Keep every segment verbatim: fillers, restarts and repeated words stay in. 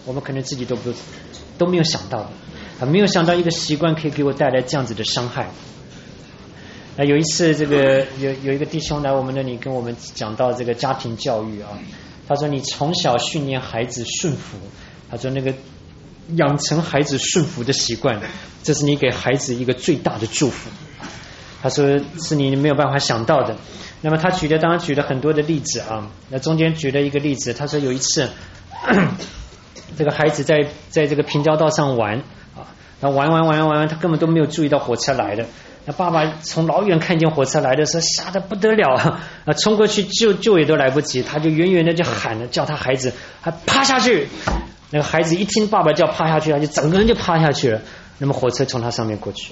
我们可能自己都不都没有想到的啊，没有想到一个习惯可以给我带来这样子的伤害。那有一次，这个有有一个弟兄来我们那里跟我们讲到这个家庭教育啊，他说你从小训练孩子顺服，他说那个养成孩子顺服的习惯，这是你给孩子一个最大的祝福。他说是你没有办法想到的。那么他举的当然举了很多的例子啊，那中间举了一个例子，他说有一次这个孩子在在这个平交道上玩啊，那玩玩玩玩，他根本都没有注意到火车来了。那爸爸从老远看见火车来的时候，吓得不得了啊！冲过去救救也都来不及，他就远远的就喊了，叫他孩子还趴下去。那个孩子一听爸爸叫趴下去，他就整个人就趴下去了。那么火车从他上面过去，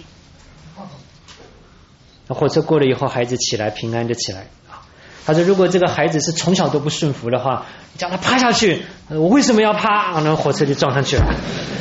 那火车过了以后，孩子起来，平安的起来啊。他说，如果这个孩子是从小都不顺服的话，叫他趴下去，我为什么要趴？然后火车就撞上去了。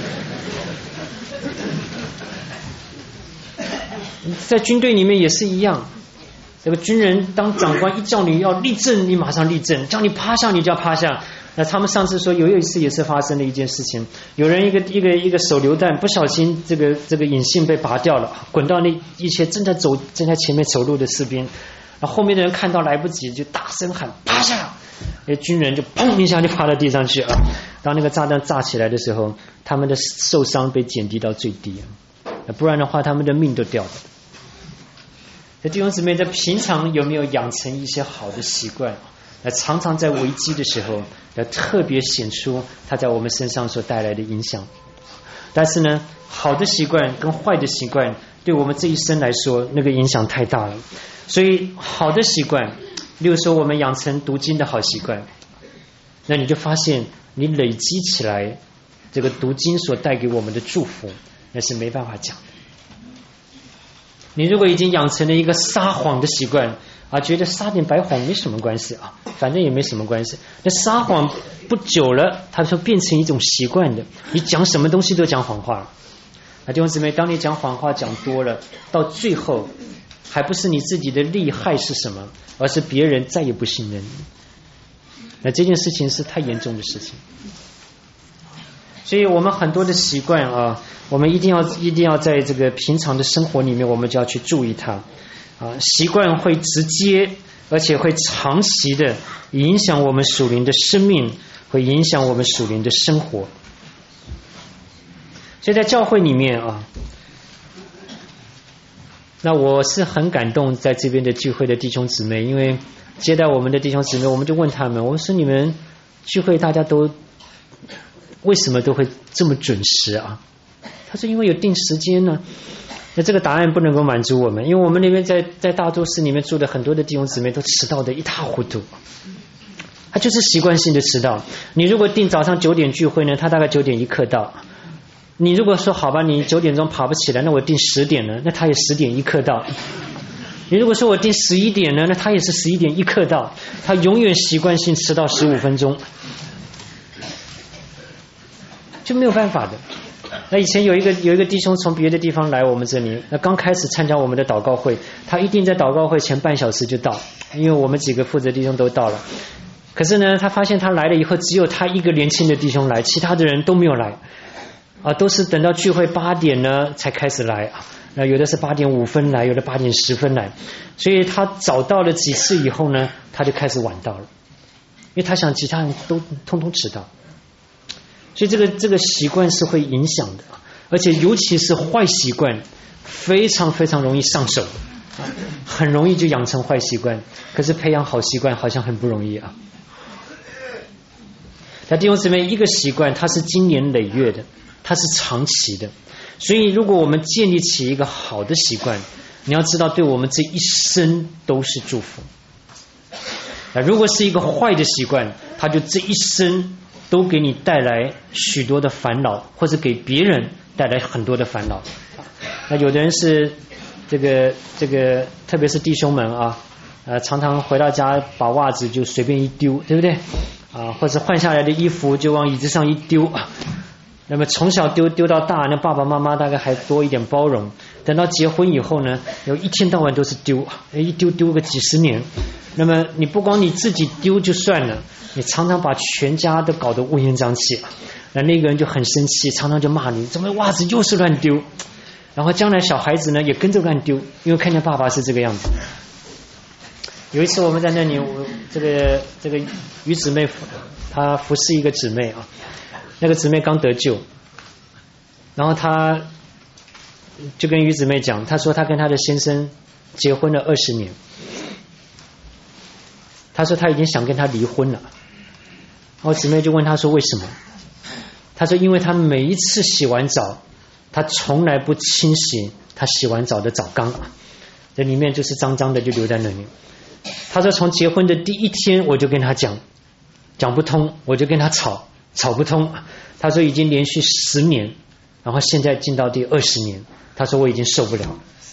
在军队里面也是一样，这个军人当长官一叫你要立正，你马上立正；叫你趴下，你就要趴下。那他们上次说有一次也是发生了一件事情，有人一个一个一个手榴弹不小心这个这个引信被拔掉了，滚到那一些正在走正在前面走路的士兵，然后后面的人看到来不及，就大声喊趴下，那军人就砰一下就趴到地上去啊。当那个炸弹炸起来的时候，他们的受伤被减低到最低，不然的话他们的命都掉了。弟兄姊妹，在平常有没有养成一些好的习惯？那常常在危机的时候，要特别显出它在我们身上所带来的影响。但是呢，好的习惯跟坏的习惯，对我们这一生来说，那个影响太大了。所以，好的习惯，例如说我们养成读经的好习惯，那你就发现你累积起来，这个读经所带给我们的祝福，那是没办法讲的。你如果已经养成了一个撒谎的习惯啊，觉得撒点白谎没什么关系啊，反正也没什么关系，那撒谎不久了，它就变成一种习惯的，你讲什么东西都讲谎话了。啊，弟兄姊妹，当你讲谎话讲多了，到最后还不是你自己的利害是什么，而是别人再也不信任你。那这件事情是太严重的事情。所以我们很多的习惯啊，我们一定要一定要在这个平常的生活里面，我们就要去注意它啊。习惯会直接而且会长期的影响我们属灵的生命，会影响我们属灵的生活。所以在教会里面啊，那我是很感动在这边的聚会的弟兄姊妹，因为接待我们的弟兄姊妹，我们就问他们，我说你们聚会大家都为什么都会这么准时啊？他说因为有定时间呢。那这个答案不能够满足我们，因为我们那边在在大都市里面住的很多的弟兄姊妹都迟到的一塌糊涂，他就是习惯性的迟到。你如果定早上九点聚会呢，他大概九点一刻到。你如果说好吧，你九点钟爬不起来，那我定十点呢，那他也十点一刻到。你如果说我定十一点呢，那他也是十一点一刻到。他永远习惯性迟到十五分钟，就没有办法的。那以前有一个有一个弟兄从别的地方来我们这里，那刚开始参加我们的祷告会，他一定在祷告会前半小时就到，因为我们几个负责弟兄都到了。可是呢，他发现他来了以后，只有他一个年轻的弟兄来，其他的人都没有来啊，都是等到聚会八点呢才开始来啊。那有的是八点五分来，有的八点十分来，所以他早到了几次以后呢，他就开始晚到了，因为他想其他人都通通迟到。所以这个这个习惯是会影响的，而且尤其是坏习惯非常非常容易上手，很容易就养成坏习惯，可是培养好习惯好像很不容易啊。那弟兄姊妹，一个习惯它是经年累月的，它是长期的，所以如果我们建立起一个好的习惯，你要知道对我们这一生都是祝福。那如果是一个坏的习惯，它就这一生都给你带来许多的烦恼，或者给别人带来很多的烦恼。那有的人是这个这个，特别是弟兄们啊，呃，常常回到家把袜子就随便一丢，对不对？啊，或者换下来的衣服就往椅子上一丢。那么从小丢丢到大，那爸爸妈妈大概还多一点包容。等到结婚以后呢，有一天到晚都是丢，一丢丢个几十年。那么你不光你自己丢就算了，你常常把全家都搞得乌烟瘴气。 那那个人就很生气，常常就骂你，怎么袜子又是乱丢？然后将来小孩子呢也跟着乱丢，因为看见爸爸是这个样子。有一次我们在那里，我这个这个于姊妹她服侍一个姊妹啊，那个姊妹刚得救，然后她就跟于姊妹讲，她说她跟她的先生结婚了二十年，她说她已经想跟他离婚了。然后姊妹就问她说为什么？她说因为她每一次洗完澡，她从来不清洗她洗完澡的澡缸，这里面就是脏脏的就留在那里。她说从结婚的第一天我就跟她讲，讲不通，我就跟她吵，吵不通。她说已经连续十年，然后现在进到第二十年，她说我已经受不了，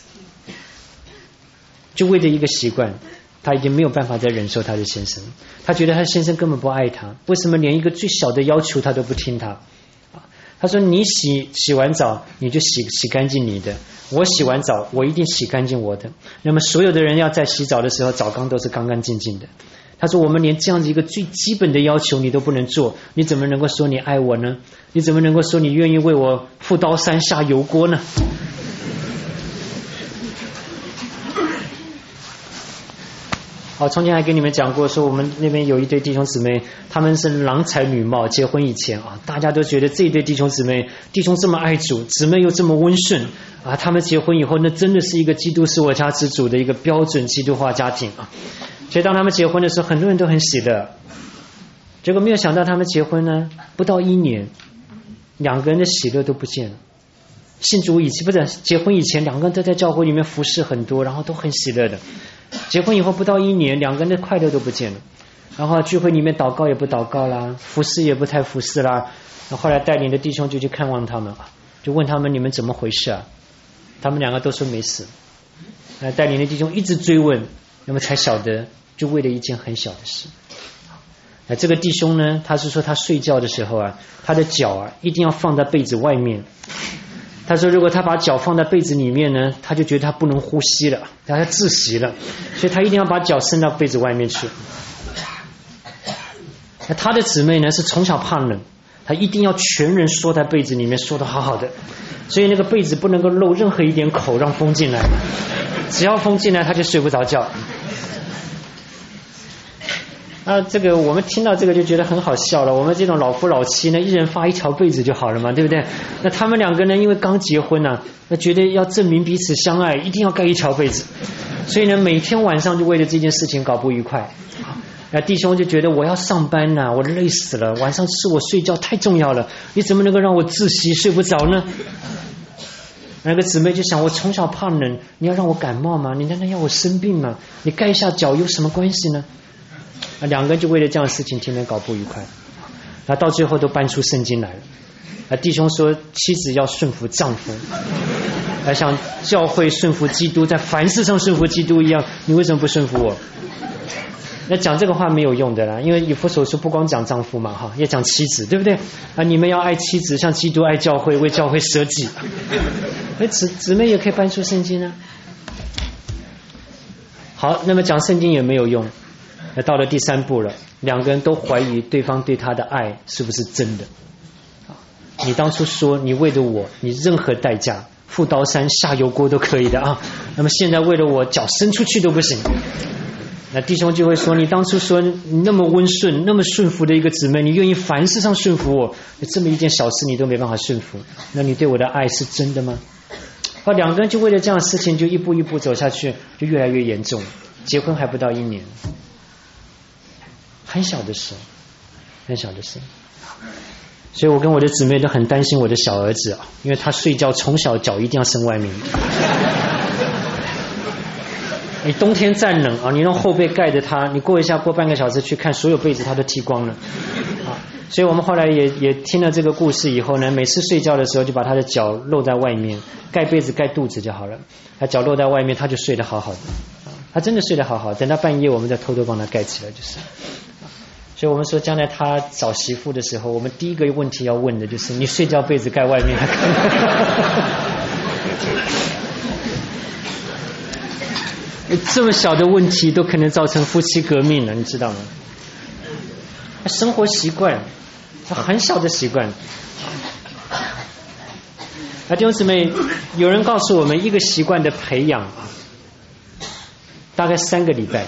就为了一个习惯，她已经没有办法再忍受她的先生，她觉得她先生根本不爱她，为什么连一个最小的要求她都不听她？她说你洗洗完澡你就洗洗干净你的，我洗完澡我一定洗干净我的，那么所有的人要在洗澡的时候澡缸都是干干净净的。她说我们连这样子一个最基本的要求你都不能做，你怎么能够说你爱我呢？你怎么能够说你愿意为我赴刀山下油锅呢？好，从前还跟你们讲过，说我们那边有一对弟兄姊妹，他们是郎才女貌，结婚以前啊，大家都觉得这一对弟兄姊妹，弟兄这么爱主，姊妹又这么温顺啊，他们结婚以后，那真的是一个基督是我家之主的一个标准基督化家庭啊。所以当他们结婚的时候，很多人都很喜乐。结果没有想到，他们结婚呢，不到一年，两个人的喜乐都不见了。信主以前不是结婚以前，两个人都在教会里面服侍很多，然后都很喜乐的。结婚以后不到一年，两个人的快乐都不见了，然后聚会里面祷告也不祷告啦，服侍也不太服侍啦。后来带领的弟兄就去看望他们，就问他们你们怎么回事啊？他们两个都说没事。带领的弟兄一直追问，那么才晓得就为了一件很小的事。这个弟兄呢，他是说他睡觉的时候啊，他的脚啊一定要放在被子外面。他说如果他把脚放在被子里面呢，他就觉得他不能呼吸了，他要窒息了，所以他一定要把脚伸到被子外面去。那他的姊妹呢是从小怕冷，他一定要全人缩在被子里面，缩得好好的，所以那个被子不能够漏任何一点口让风进来，只要风进来他就睡不着觉。啊，这个我们听到这个就觉得很好笑了。我们这种老夫老妻呢，一人发一条被子就好了嘛，对不对？那他们两个呢，因为刚结婚呢、啊，那觉得要证明彼此相爱，一定要盖一条被子，所以呢，每天晚上就为了这件事情搞不愉快。那弟兄就觉得我要上班呐、啊，我累死了，晚上吃我睡觉太重要了，你怎么能够让我窒息睡不着呢？那个姊妹就想，我从小怕冷，你要让我感冒吗？你难道要我生病吗？你盖一下脚有什么关系呢？啊，两个人就为了这样的事情天天搞不愉快，那到最后都搬出圣经来了。啊，弟兄说妻子要顺服丈夫，啊，像教会顺服基督，在凡事上顺服基督一样，你为什么不顺服我？那讲这个话没有用的啦，因为以弗所书不光讲丈夫嘛，哈，也讲妻子，对不对？啊，你们要爱妻子，像基督爱教会，为教会舍己。那姊姊妹也可以搬出圣经啊。好，那么讲圣经也没有用。那到了第三步了，两个人都怀疑对方对他的爱是不是真的。你当初说你为了我，你任何代价，赴刀山下油锅都可以的啊。那么现在为了我，脚伸出去都不行。那弟兄就会说，你当初说你那么温顺，那么顺服的一个姊妹，你愿意凡事上顺服我，这么一件小事你都没办法顺服，那你对我的爱是真的吗？啊，两个人就为了这样的事情，就一步一步走下去，就越来越严重。结婚还不到一年。很小的事，很小的事，所以我跟我的姊妹都很担心我的小儿子啊，因为他睡觉从小脚一定要伸外面。你冬天再冷啊，你让后背盖着他，你过一下过半个小时去看，所有被子他都剃光了啊。所以我们后来也也听了这个故事以后呢，每次睡觉的时候就把他的脚露在外面，盖被子盖肚子就好了，他脚露在外面他就睡得好好的，他真的睡得好好，等到半夜我们再偷偷帮他盖起来就是。所以我们说将来他找媳妇的时候，我们第一个问题要问的就是你睡觉被子盖外面还可以这么小的问题都可能造成夫妻革命了，你知道吗？生活习惯很小的习惯。那弟兄姊妹，有人告诉我们，一个习惯的培养大概三个礼拜。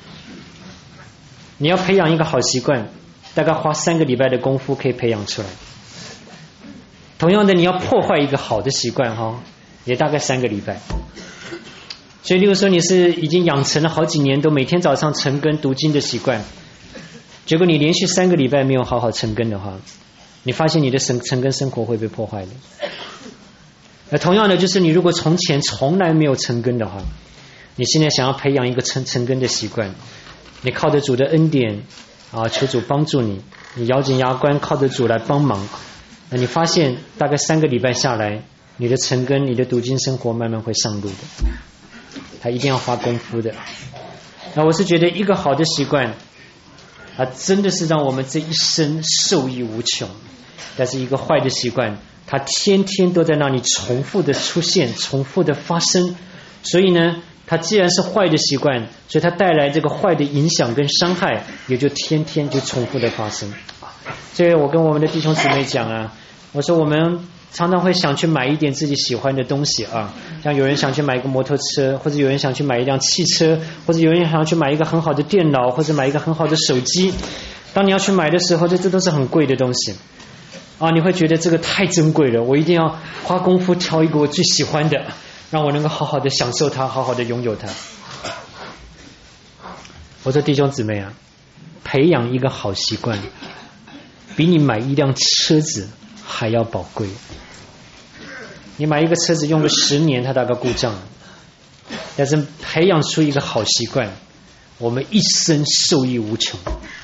你要培养一个好习惯，大概花三个礼拜的功夫可以培养出来。同样的，你要破坏一个好的习惯哈，也大概三个礼拜。所以例如说你是已经养成了好几年都每天早上晨更读经的习惯，结果你连续三个礼拜没有好好晨更的话，你发现你的晨晨更生活会被破坏的。那同样的，就是你如果从前从来没有晨更的话，你现在想要培养一个晨晨更的习惯，你靠着主的恩典啊，求主帮助你，你咬紧牙关靠着主来帮忙，那你发现大概三个礼拜下来，你的晨更你的读经生活慢慢会上路的，他一定要花功夫的。那我是觉得一个好的习惯啊，真的是让我们这一生受益无穷，但是一个坏的习惯，它天天都在让你重复的出现，重复的发生。所以呢，它既然是坏的习惯，所以它带来这个坏的影响跟伤害，也就天天就重复的发生。所以我跟我们的弟兄姊妹讲啊，我说我们常常会想去买一点自己喜欢的东西啊，像有人想去买一个摩托车，或者有人想去买一辆汽车，或者有人想要去买一个很好的电脑，或者买一个很好的手机。当你要去买的时候，这这都是很贵的东西啊，你会觉得这个太珍贵了，我一定要花功夫挑一个我最喜欢的，让我能够好好的享受它，好好的拥有它。我说弟兄姊妹啊，培养一个好习惯比你买一辆车子还要宝贵。你买一个车子用个十年它大概故障了，但是培养出一个好习惯，我们一生受益无穷，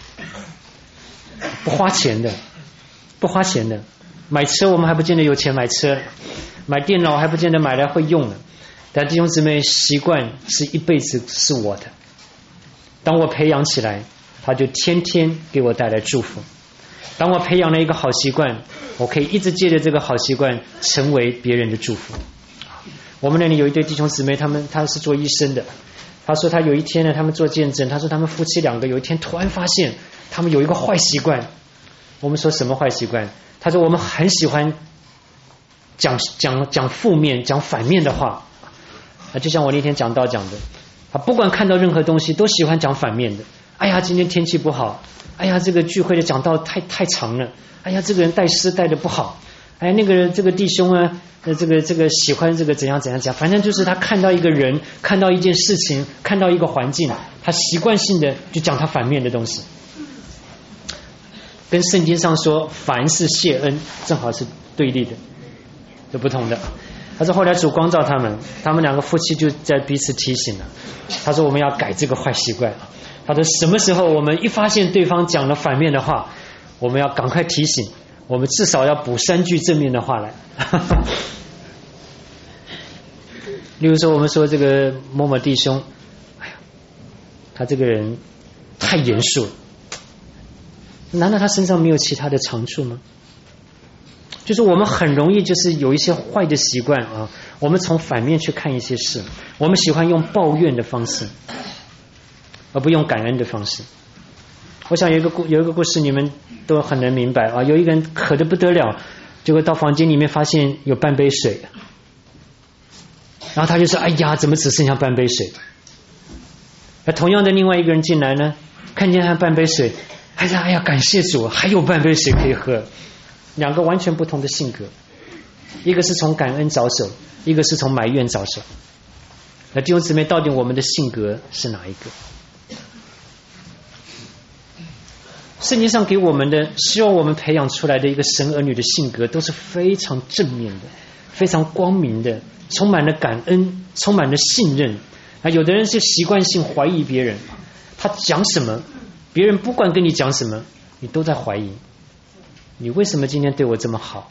不花钱的不花钱的。买车我们还不见得有钱买车，买电脑还不见得买来会用的，但弟兄姊妹，习惯是一辈子是我的，当我培养起来，它就天天给我带来祝福。当我培养了一个好习惯，我可以一直借着这个好习惯成为别人的祝福。我们那里有一对弟兄姊妹，他们他是做医生的，他说他有一天呢，他们做见证，他说他们夫妻两个有一天突然发现他们有一个坏习惯。我们说什么坏习惯？他说我们很喜欢讲讲讲负面讲反面的话，就像我那天讲道讲的，他不管看到任何东西都喜欢讲反面的。哎呀，今天天气不好，哎呀，这个聚会的讲道太太长了，哎呀，这个人带诗带的不好，哎，那个这个弟兄啊，呃，这个这个喜欢这个怎样怎样讲，反正就是他看到一个人，看到一件事情，看到一个环境，他习惯性的就讲他反面的东西，跟圣经上说凡是谢恩正好是对立的，是不同的。他说后来主光照他们，他们两个夫妻就在彼此提醒了，他说我们要改这个坏习惯。他说什么时候我们一发现对方讲了反面的话，我们要赶快提醒，我们至少要补三句正面的话来。例如说我们说这个某某弟兄，哎呀，他这个人太严肃了，难道他身上没有其他的长处吗？就是我们很容易就是有一些坏的习惯啊，我们从反面去看一些事，我们喜欢用抱怨的方式而不用感恩的方式。我想有一个故有一个故事你们都很能明白啊，有一个人渴得不得了，结果到房间里面发现有半杯水，然后他就说哎呀，怎么只剩下半杯水？而同样的另外一个人进来呢，看见他半杯水，哎呀哎呀，感谢主还有半杯水可以喝。两个完全不同的性格，一个是从感恩着手，一个是从埋怨着手。那弟兄姊妹，到底我们的性格是哪一个？圣经上给我们的，希望我们培养出来的一个神儿女的性格，都是非常正面的，非常光明的，充满了感恩，充满了信任。啊，有的人是习惯性怀疑别人，他讲什么，别人不管跟你讲什么，你都在怀疑。你为什么今天对我这么好？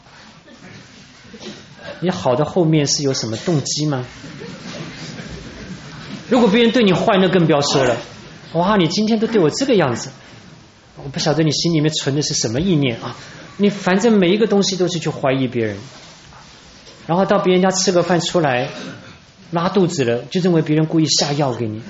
你好的后面是有什么动机吗？如果别人对你坏，那更不要说了。哇，你今天都对我这个样子，我不晓得你心里面存的是什么意念啊！你反正每一个东西都是去怀疑别人，然后到别人家吃个饭出来拉肚子了，就认为别人故意下药给你。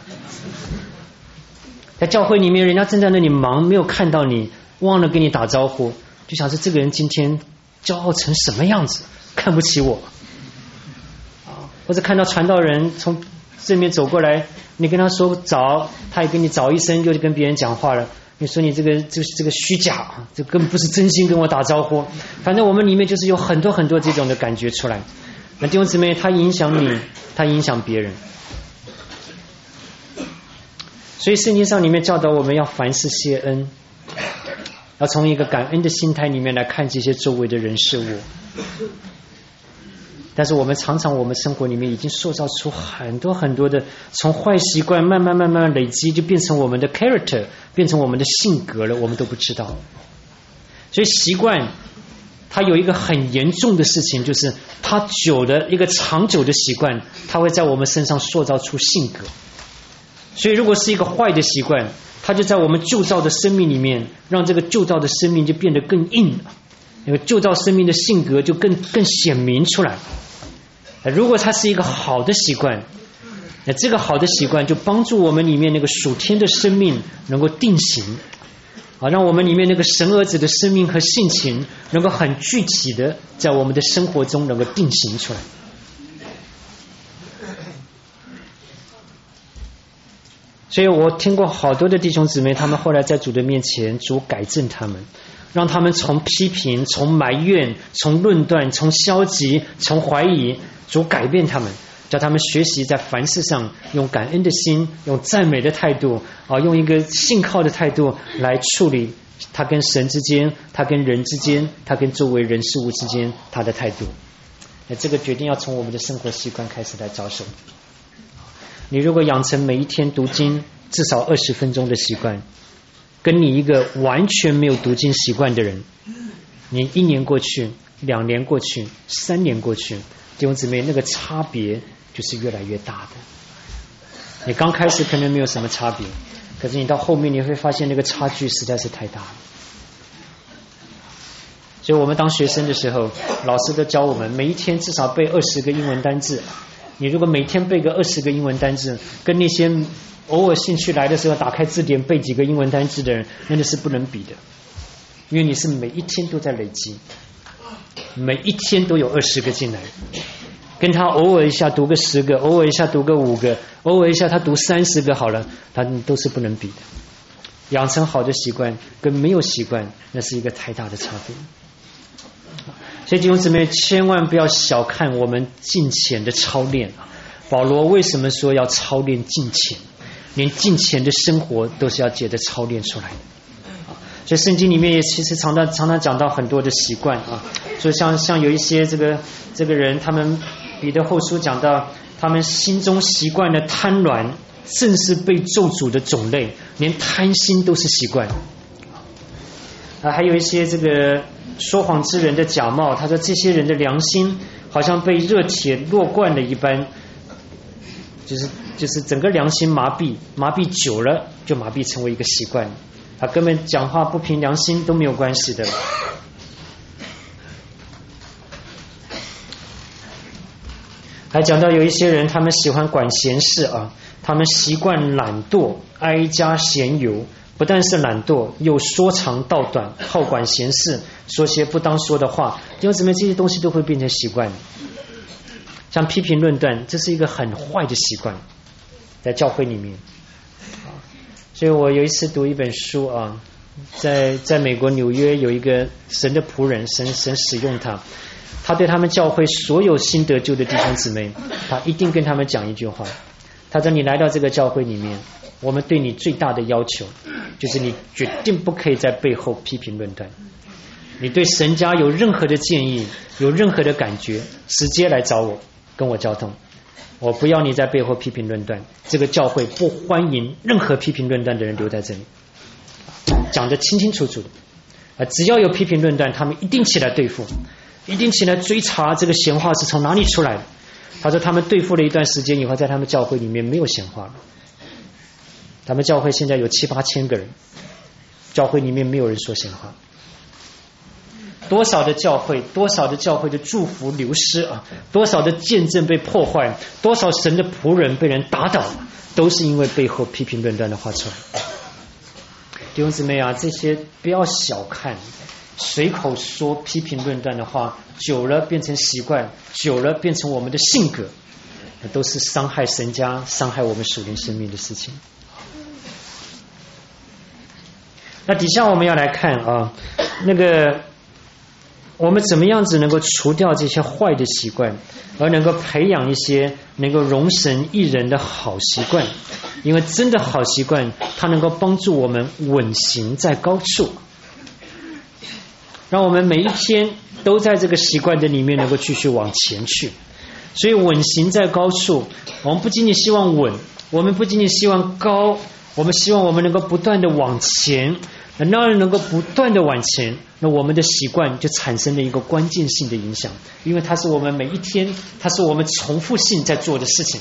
在教会里面，人家正在那里忙，没有看到你，忘了跟你打招呼， 就想是这个人今天骄傲成什么样子，看不起我啊！或者看到传道人从正面走过来，你跟他说早，他也跟你早一声，就跟别人讲话了。你说你这个这个这个虚假，这根本不是真心跟我打招呼。反正我们里面就是有很多很多这种的感觉出来。那弟兄姊妹，他影响你，他影响别人。所以圣经上里面教导我们要凡事谢恩，要从一个感恩的心态里面来看这些周围的人事物。但是我们常常我们生活里面已经塑造出很多很多的，从坏习惯慢慢慢慢累积，就变成我们的 character， 变成我们的性格了，我们都不知道。所以习惯它有一个很严重的事情，就是它久的一个长久的习惯，它会在我们身上塑造出性格。所以如果是一个坏的习惯，它就在我们旧造的生命里面，让这个旧造的生命就变得更硬了，那个旧造生命的性格就更更显明出来。如果它是一个好的习惯，那这个好的习惯就帮助我们里面那个属天的生命能够定型，啊，让我们里面那个神儿子的生命和性情能够很具体的在我们的生活中能够定型出来。所以我听过好多的弟兄姊妹，他们后来在主的面前，主改正他们，让他们从批评、从埋怨、从论断、从消极、从怀疑，主改变他们，叫他们学习在凡事上用感恩的心，用赞美的态度啊，用一个信靠的态度来处理他跟神之间，他跟人之间，他跟周围人事物之间他的态度。那这个决定要从我们的生活习惯开始来着手。你如果养成每一天读经至少二十分钟的习惯，跟你一个完全没有读经习惯的人，你一年过去，两年过去，三年过去，弟兄姊妹，那个差别就是越来越大的。你刚开始可能没有什么差别，可是你到后面你会发现那个差距实在是太大了。所以我们当学生的时候，老师都教我们每一天至少背二十个英文单字。你如果每天背个二十个英文单字，跟那些偶尔兴趣来的时候打开字典背几个英文单字的人，那是不能比的。因为你是每一天都在累积，每一天都有二十个进来，跟他偶尔一下读个十个，偶尔一下读个五个，偶尔一下他读三十个好了，他都是不能比的。养成好的习惯跟没有习惯，那是一个太大的差别。所以弟兄姊妹，千万不要小看我们敬虔的操练啊！保罗为什么说要操练敬虔？连敬虔的生活都是要借着操练出来的。所以圣经里面也其实常常常常讲到很多的习惯啊，所以像像有一些这个这个人，他们彼得后书讲到，他们心中习惯的贪婪，正是被咒诅的种类，连贪心都是习惯。啊，还有一些这个说谎之人的假冒，他说这些人的良心好像被热铁落灌了一般，就是就是整个良心麻痹，麻痹久了就麻痹成为一个习惯，他根本讲话不凭良心都没有关系的。还讲到有一些人，他们喜欢管闲事啊，他们习惯懒惰，哀家闲游。不但是懒惰，又说长道短，好管闲事，说些不当说的话。弟兄姊妹，这些东西都会变成习惯。像批评论断，这是一个很坏的习惯，在教会里面。所以我有一次读一本书啊，在在美国纽约有一个神的仆人，神神使用他，他对他们教会所有新得救的弟兄姊妹，他一定跟他们讲一句话。他说：你来到这个教会里面，我们对你最大的要求就是你决定不可以在背后批评论断。你对神家有任何的建议，有任何的感觉，直接来找我，跟我交通。我不要你在背后批评论断，这个教会不欢迎任何批评论断的人留在这里，讲得清清楚楚的。只要有批评论断，他们一定起来对付，一定起来追查这个闲话是从哪里出来的。他说他们对付了一段时间以后，在他们教会里面没有闲话了。他们教会现在有七八千个人，教会里面没有人说闲话。多少的教会，多少的教会的祝福流失啊，多少的见证被破坏，多少神的仆人被人打倒，都是因为背后批评论断的话出来。弟兄姊妹啊，这些不要小看， 随口说批评论断的话，久了变成习惯，久了变成我们的性格，那都是伤害神家、伤害我们属灵生命的事情。那底下我们要来看啊，那个我们怎么样子能够除掉这些坏的习惯，而能够培养一些能够容神益人的好习惯。因为真的好习惯，它能够帮助我们稳行在高处，让我们每一天都在这个习惯的里面能够继续往前去。所以稳行在高处，我们不仅仅希望稳，我们不仅仅希望高，我们希望我们能够不断的往前。那当然能够不断的往前，那我们的习惯就产生了一个关键性的影响，因为它是我们每一天，它是我们重复性在做的事情。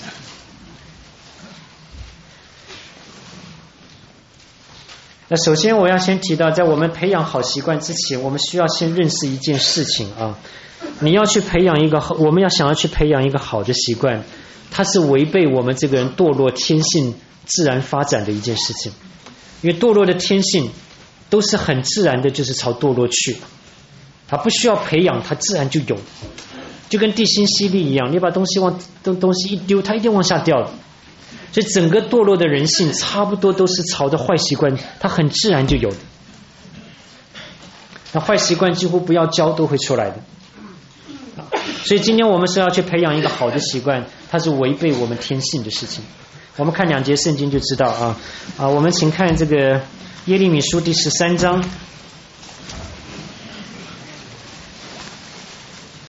那首先我要先提到，在我们培养好习惯之前，我们需要先认识一件事情啊，你要去培养一个，我们要想要去培养一个好的习惯，它是违背我们这个人堕落天性自然发展的一件事情。因为堕落的天性都是很自然的，就是朝堕落去，它不需要培养，它自然就有，就跟地心吸力一样，你把东西往东东西一丢，它一定往下掉的。所以整个堕落的人性差不多都是朝着坏习惯，它很自然就有的。那坏习惯几乎不要教都会出来的。所以今天我们是要去培养一个好的习惯，它是违背我们天性的事情。我们看两节圣经就知道啊啊，我们请看这个耶利米书第十三章。